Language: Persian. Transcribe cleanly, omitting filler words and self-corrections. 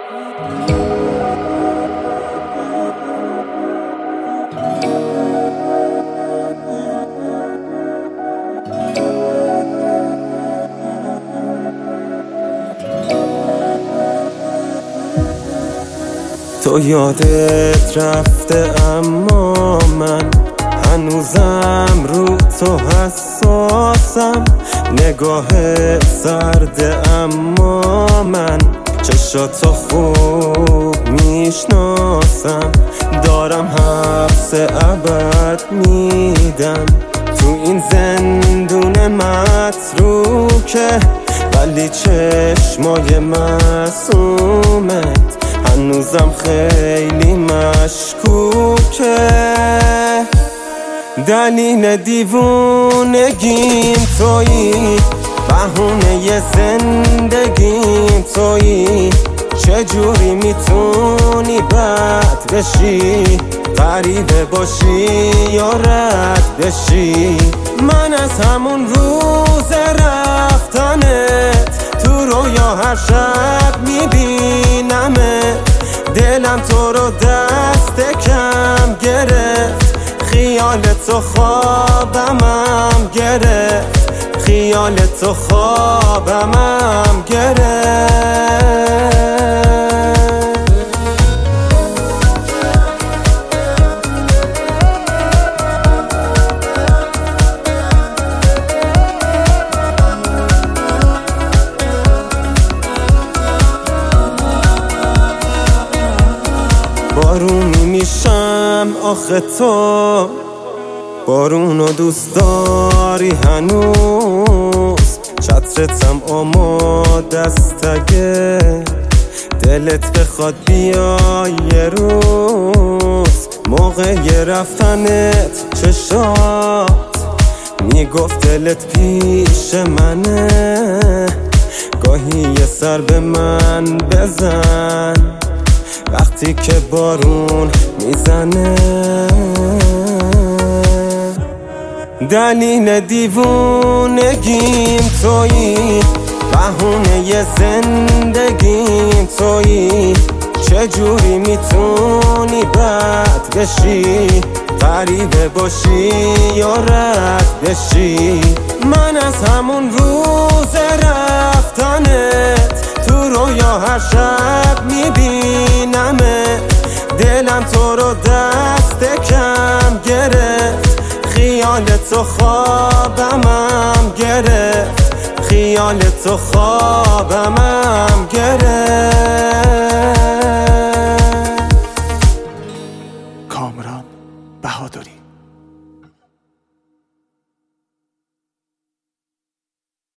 تو یادت رفته اما من هنوزم رو تو حساسم. نگاه سرده اما من چشاتو خوب میشناسم. دارم حبس ابد میدم تو این زندون متروکه، ولی چشمای معصومت هنوزم خیلی مشکوکه. دلیل دیوونگیم تویی، بهونه زندگیم تویی. چجوری میتونی بد بشی، غریبه باشی یا رد بشی؟ من از همون روز رفتنت تو رویا هر شب میبینمت. دلم تو رو دست کم گرفت، خیال تو خوابمم گرفت، خیال تو خوابمم گرفت. بارونی میشم آخه تو بارونو دوست داری هنوز. چترتم آماده است اگه دلت بخواد بیای یه روز. موقع رفتنت چشات میگفت دلت پیش منه. گاهی یه سر به من بزن وقتی که بارون میزنه. دلیل دیوونگیم تویی، بهونه زندگیم تویی. چجوری میتونی بد بشی، غریبه باشی یا رد بشی؟ من از همون روز رفتنت تو رویا هر شب میبینمت. دلم تو رو دست کم گرفت، خیال تو خوابمم گرفت، خیال تو خوابمم گرفت. کامران بهادری.